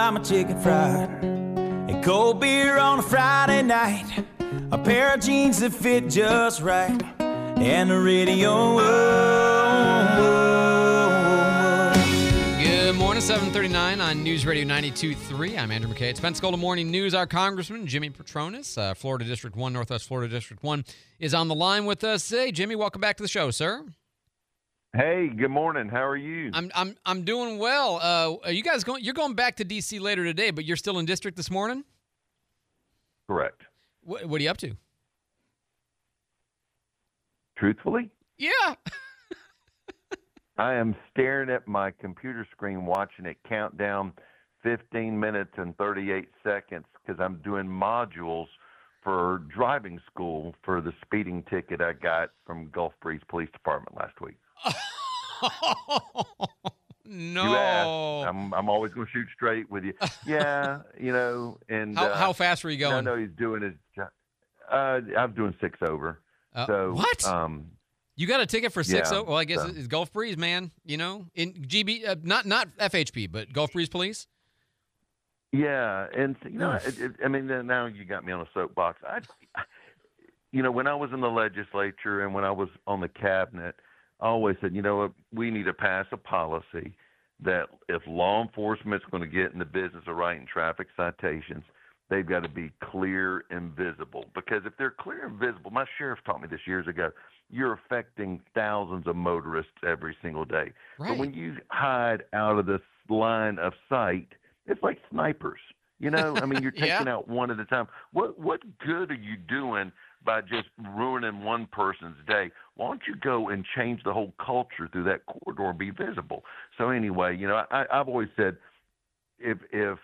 buy my chicken fried, and cold beer on a Friday night, a pair of jeans that fit just right, and the radio. Good morning, 7:39 on News Radio 92.3. I'm Andrew McKay. It's Pensacola Morning News. Our Congressman, Jimmy Patronis, Florida District 1, Northwest Florida District 1, is on the line with us. Hey, Jimmy, welcome back to the show, sir. Hey, good morning. How are you? I'm doing well. Are you guys going? You're going back to D.C. later today, but you're still in district this morning? Correct. What are you up to? Truthfully? Yeah. I am staring at my computer screen watching it count down 15 minutes and 38 seconds because I'm doing modules for driving school for the speeding ticket I got from Gulf Breeze Police Department last week. No. You asked. I'm always going to shoot straight with you. Yeah, and how fast were you going? I know he's doing his job. I'm doing 6 over. So what? You got a ticket for 6 over? Well, I guess it's Gulf Breeze, man. In GB, not FHP, but Gulf Breeze Police. Yeah, and now you got me on a soapbox. When I was in the legislature and when I was on the cabinet, I always said, we need to pass a policy that if law enforcement's going to get in the business of writing traffic citations, they've got to be clear and visible. Because if they're clear and visible, my sheriff taught me this years ago, you're affecting thousands of motorists every single day. Right. But when you hide out of this line of sight, it's like snipers. You're taking out one at a time. What good are you doing by just ruining one person's day? Why don't you go and change the whole culture through that corridor and be visible? So anyway, I've always said if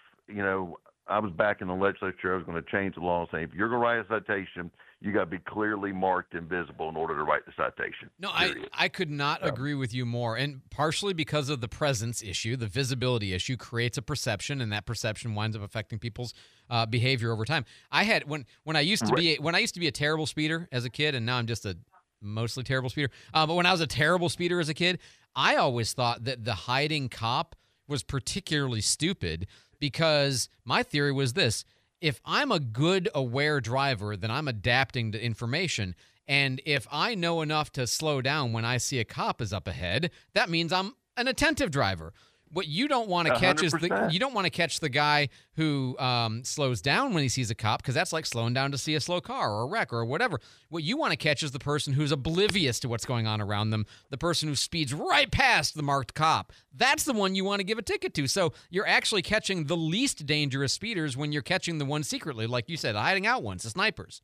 I was back in the legislature, I was going to change the law and say, if you're going to write a citation, you got to be clearly marked and visible in order to write the citation. No, I could not agree with you more. And partially because of the presence issue, the visibility issue creates a perception, and that perception winds up affecting people's behavior over time. I had when I used to be a terrible speeder as a kid, and now I'm just a mostly terrible speeder. But when I was a terrible speeder as a kid, I always thought that the hiding cop was particularly stupid. Because my theory was this: if I'm a good, aware driver, then I'm adapting to information. And if I know enough to slow down when I see a cop is up ahead, that means I'm an attentive driver. What you don't want to catch 100%. You don't want to catch the guy who slows down when he sees a cop, because that's like slowing down to see a slow car or a wreck or whatever. What you want to catch is the person who's oblivious to what's going on around them, the person who speeds right past the marked cop. That's the one you want to give a ticket to. So you're actually catching the least dangerous speeders when you're catching the ones secretly, like you said, hiding out ones, the snipers.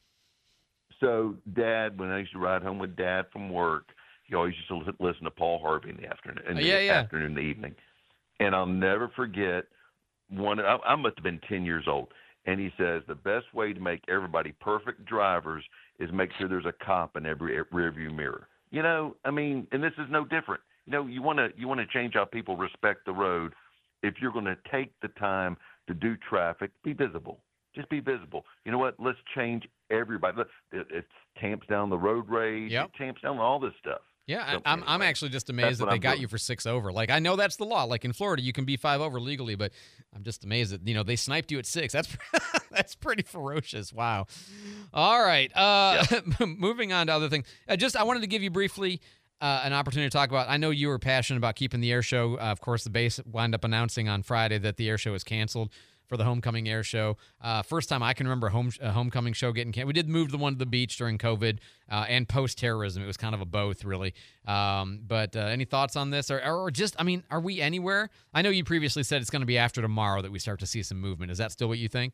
So, Dad, when I used to ride home with Dad from work, he always used to listen to Paul Harvey in the afternoon, afternoon, the evening. And I'll never forget I must have been 10 years old. And he says the best way to make everybody perfect drivers is make sure there's a cop in every rearview mirror. And this is no different. You want to change how people respect the road. If you're going to take the time to do traffic, be visible. Just be visible. You know what? Let's change everybody. It tamps down the road rage. Yep. It tamps down all this stuff. Yeah, So, I'm actually just amazed that they got you for 6 over. Like, I know that's the law. Like in Florida, you can be 5 over legally, but I'm just amazed that they sniped you at 6. That's pretty ferocious. Wow. All right. Moving on to other things. I wanted to give you briefly an opportunity to talk about. I know you were passionate about keeping the air show. Of course, the base wound up announcing on Friday that the air show is canceled for the homecoming air show. First time I can remember a homecoming show getting canceled. We did move the one to the beach during COVID and post-terrorism. It was kind of a both, really. But any thoughts on this? Or just, are we anywhere? I know you previously said it's going to be after tomorrow that we start to see some movement. Is that still what you think?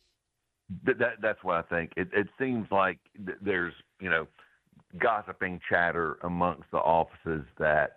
That's what I think. It seems like there's, gossiping chatter amongst the offices that,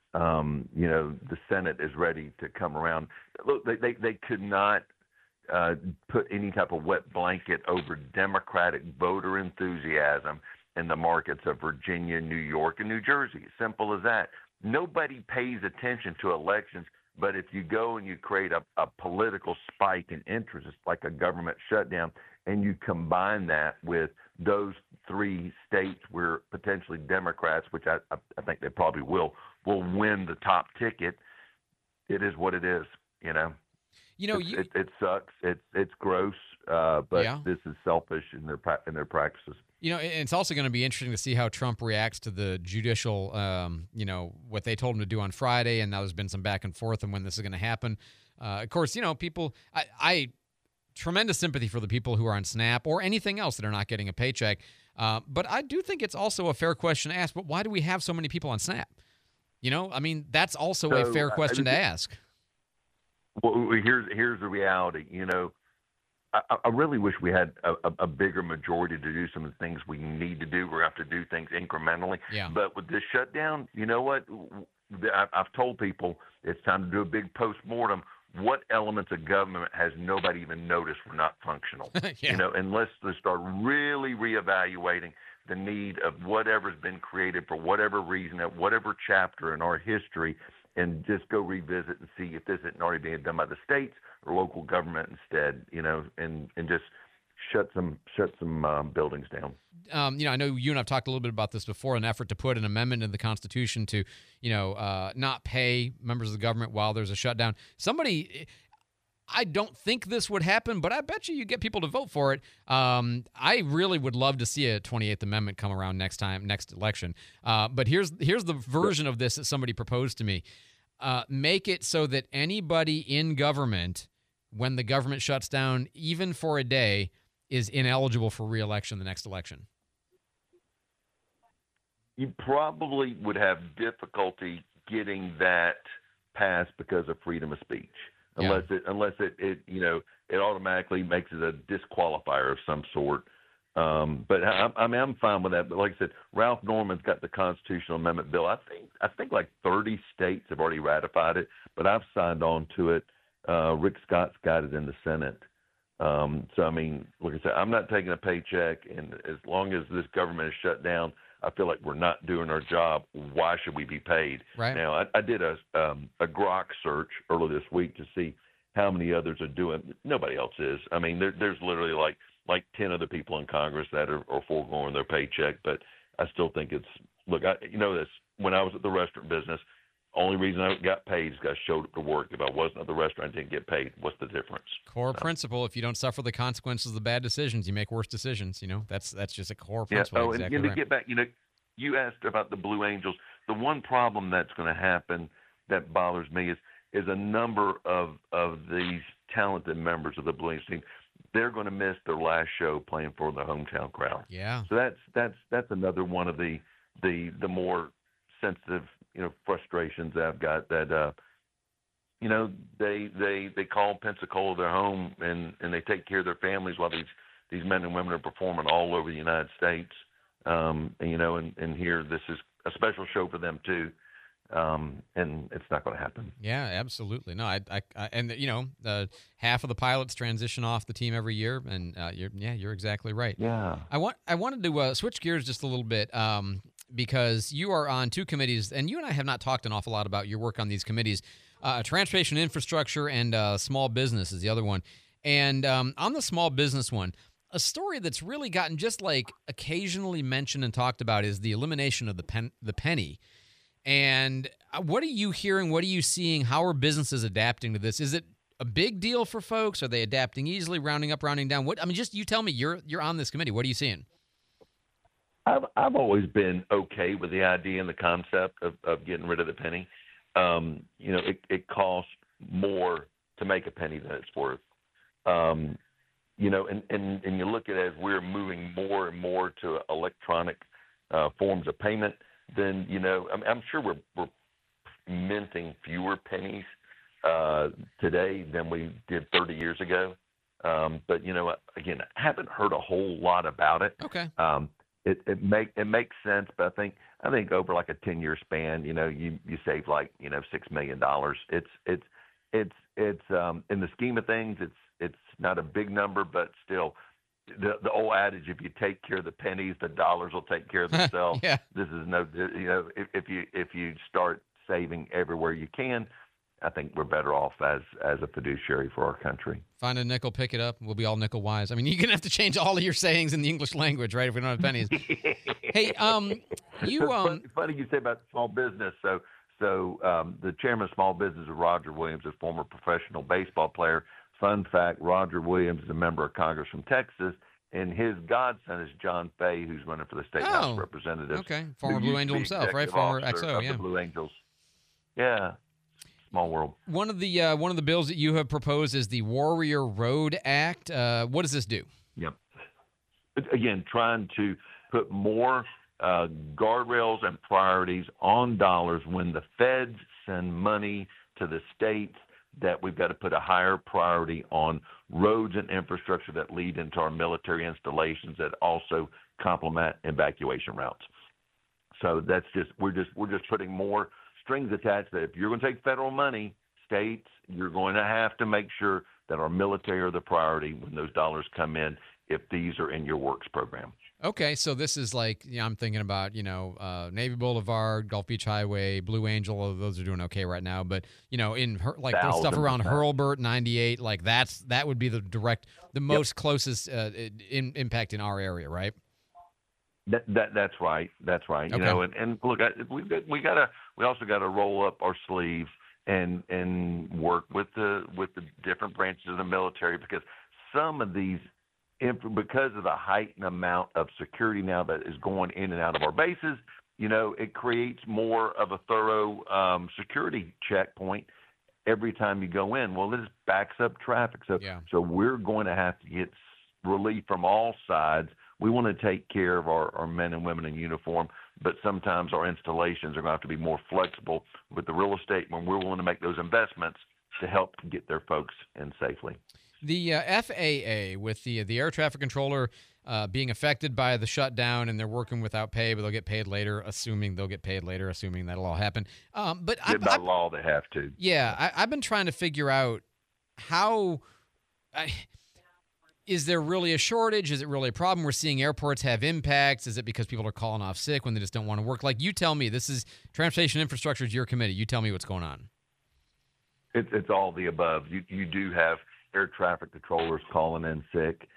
the Senate is ready to come around. Look, they could not put any type of wet blanket over Democratic voter enthusiasm in the markets of Virginia, New York, and New Jersey. Simple as that. Nobody pays attention to elections, but if you go and you create a political spike in interest, it's like a government shutdown, and you combine that with those 3 states where potentially Democrats, which I think they probably will win the top ticket, it is what it is, You know, it sucks. It's gross, but this is selfish in their practices. You know, it's also going to be interesting to see how Trump reacts to the judicial, what they told him to do on Friday, and now there's been some back and forth on when this is going to happen. Of course, people, I tremendous sympathy for the people who are on SNAP or anything else that are not getting a paycheck. But I do think it's also a fair question to ask, but why do we have so many people on SNAP? That's also a fair question to ask. Well, here's the reality. I really wish we had a bigger majority to do some of the things we need to do. We have to do things incrementally. Yeah. But with this shutdown, you know what? I've told people it's time to do a big postmortem. What elements of government has nobody even noticed were not functional? Yeah. And let's start really reevaluating the need of whatever's been created for whatever reason at whatever chapter in our history, and just go revisit and see if this isn't already being done by the states or local government instead, and just shut some buildings down. I know you and I've talked a little bit about this before, an effort to put an amendment in the Constitution to, not pay members of the government while there's a shutdown. I don't think this would happen, but I bet you get people to vote for it. I really would love to see a 28th Amendment come around next election. But here's the version of this that somebody proposed to me. Make it so that anybody in government, when the government shuts down, even for a day, is ineligible for re-election the next election. You probably would have difficulty getting that passed because of freedom of speech, unless it automatically makes it a disqualifier of some sort. But I'm fine with that. But like I said, Ralph Norman's got the constitutional amendment bill. I think like 30 states have already ratified it, but I've signed on to it. Rick Scott's got it in the Senate. So I mean, like I said, I'm not taking a paycheck, and as long as this government is shut down, I feel like we're not doing our job. Why should we be paid? Right. Now, I did a Grok search earlier this week to see how many others are doing. Nobody else is. I mean, there's literally like 10 other people in Congress that are foregoing their paycheck, but I still think it's, look, this, when I was at the restaurant business, only reason I got paid is because I showed up to work. If I wasn't at the restaurant, I didn't get paid. What's the difference? Core principle, if you don't suffer the consequences of the bad decisions, you make worse decisions. That's just a core principle. Yeah. Oh, exactly and to right. get back, you asked about the Blue Angels. The one problem that's going to happen that bothers me is a number of these talented members of the Blue Angels team, they're going to miss their last show playing for their hometown crowd. Yeah. So that's another one of the more sensitive, frustrations that I've got, that they call Pensacola their home, and they take care of their families while these men and women are performing all over the United States. And here this is a special show for them too. And it's not going to happen. Yeah, absolutely. No, half of the pilots transition off the team every year, and you're exactly right. Yeah. I wanted to switch gears just a little bit, because you are on two committees, and you and I have not talked an awful lot about your work on these committees. Transportation infrastructure and small business is the other one. And on the small business one, a story that's really gotten just like occasionally mentioned and talked about is the elimination of the penny. And what are you hearing? What are you seeing? How are businesses adapting to this? Is it a big deal for folks? Are they adapting easily, rounding up, rounding down? Just you tell me. You're on this committee. What are you seeing? I've always been okay with the idea and the concept of getting rid of the penny. It costs more to make a penny than it's worth. And you look at it as we're moving more and more to electronic forms of payment, then, I'm sure we're minting fewer pennies today than we did 30 years ago. But, again, I haven't heard a whole lot about it. Okay. It makes sense, but I think over like a 10-year span, you save like $6 million. It's in the scheme of things, it's not a big number, but still, the old adage, if you take care of the pennies, the dollars will take care of themselves. Yeah. This is if you start saving everywhere you can, I think we're better off as a fiduciary for our country. Find a nickel, pick it up. We'll be all nickel wise. You're going to have to change all of your sayings in the English language, right? If we don't have pennies. Hey, Funny you say about small business. So the chairman of small business is Roger Williams, a former professional baseball player. Fun fact, Roger Williams is a member of Congress from Texas, and his godson is John Fay, who's running for the State House of Representatives. Okay, former Blue Angel himself, right? Former XO, yeah. The Blue Angels. Yeah, small world. One of the bills that you have proposed is the Warrior Road Act. What does this do? Yep. Again, trying to put more guardrails and priorities on dollars. When the feds send money to the states, that we've got to put a higher priority on roads and infrastructure that lead into our military installations that also complement evacuation routes. So that's we're just putting more strings attached. That if you're going to take federal money, states, you're going to have to make sure that our military are the priority when those dollars come in, if these are in your works program. Okay, so this is like, I'm thinking about, Navy Boulevard, Gulf Beach Highway, Blue Angel. Those are doing okay right now. But, in the stuff around Hurlburt, 98, like that would be the most closest impact in our area, right? That's right. That's right. Okay. And look, we also got to roll up our sleeves and work with the different branches of the military, because some of these, because of the heightened amount of security now that is going in and out of our bases, it creates more of a thorough security checkpoint every time you go in. Well, this backs up traffic. So we're going to have to get relief from all sides. We want to take care of our men and women in uniform, but sometimes our installations are going to have to be more flexible with the real estate when we're willing to make those investments to help get their folks in safely. The FAA, with the air traffic controller being affected by the shutdown, and they're working without pay, but they'll get paid later, assuming that'll all happen. But by law, they have to. Yeah, I've been trying to figure out how. Is there really a shortage? Is it really a problem? We're seeing airports have impacts. Is it because people are calling off sick when they just don't want to work? Like, you tell me. This is transportation infrastructure is your committee. You tell me what's going on. It's all the above. You do have air traffic controllers calling in sick.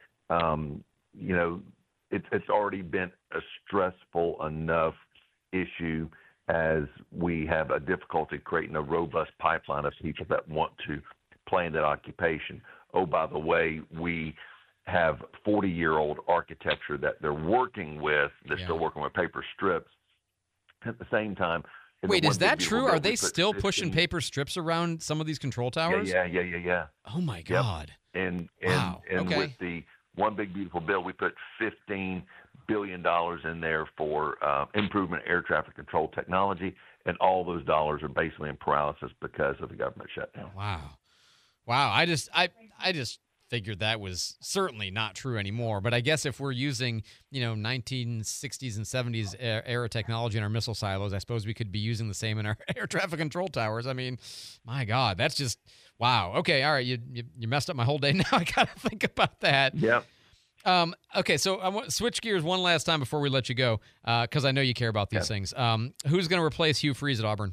It's already been a stressful enough issue as we have a difficulty creating a robust pipeline of people that want to play in that occupation. Oh, by the way, we have 40-year-old architecture that they're working with. They're still working with paper strips. At the same time, wait, is that true? Are they still pushing paper strips around some of these control towers? Yeah. Oh my God. Yep. Wow. And with the One Big Beautiful Bill, we put $15 billion in there for improvement air traffic control technology, and all those dollars are basically in paralysis because of the government shutdown. Wow. I just figured that was certainly not true anymore. But I guess if we're using, 1960s and 70s era technology in our missile silos, I suppose we could be using the same in our air traffic control towers. I mean, my God, that's just wow. Okay, all right, you messed up my whole day. Now I got to think about that. Yep. Okay, so I want to switch gears one last time before we let you go, because I know you care about these things. Who's going to replace Hugh Freeze at Auburn?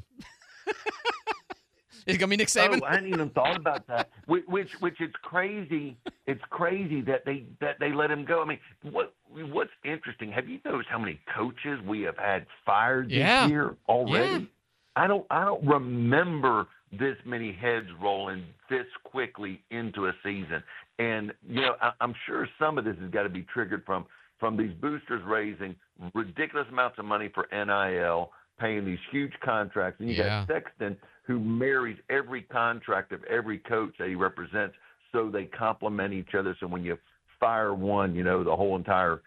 Is it going to be Nick Saban? Oh, I hadn't even thought about that. Which is crazy. It's crazy that they let him go. I mean, what's interesting? Have you noticed how many coaches we have had fired this year already? Yeah. I don't remember this many heads rolling this quickly into a season. And I'm sure some of this has got to be triggered from these boosters raising ridiculous amounts of money for NIL, paying these huge contracts, and you got Sexton, who marries every contract of every coach that he represents, so they complement each other. So when you fire one, the whole entire,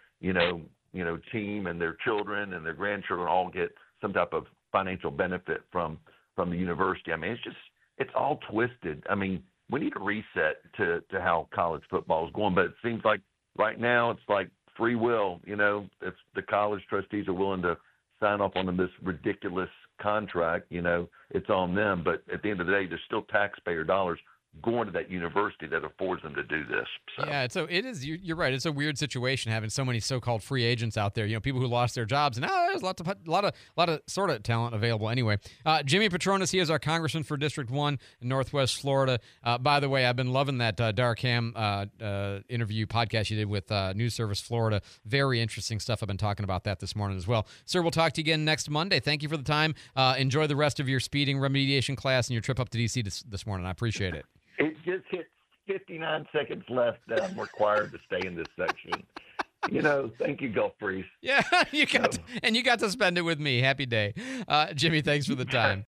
team and their children and their grandchildren all get some type of financial benefit from the university. I mean, it's all twisted. I mean, we need a reset to how college football is going, but it seems like right now it's like free will. If the college trustees are willing to sign off on this ridiculous contract, it's on them. But at the end of the day, there's still taxpayer dollars going to that university that affords them to do this. So. Yeah, it is. You're right. It's a weird situation having so many so-called free agents out there. You know, people who lost their jobs, and now there's a lot of sort of talent available anyway. Jimmy Patronis, he is our congressman for District 1 in Northwest Florida. By the way, I've been loving that Darkham interview podcast you did with News Service Florida. Very interesting stuff. I've been talking about that this morning as well. Sir, we'll talk to you again next Monday. Thank you for the time. Enjoy the rest of your speeding remediation class and your trip up to D.C. this morning. I appreciate it. It just hit 59 seconds left that I'm required to stay in this section. You know, thank you, Gulf Breeze. Yeah, you got to spend it with me. Happy day. Jimmy, thanks for the time.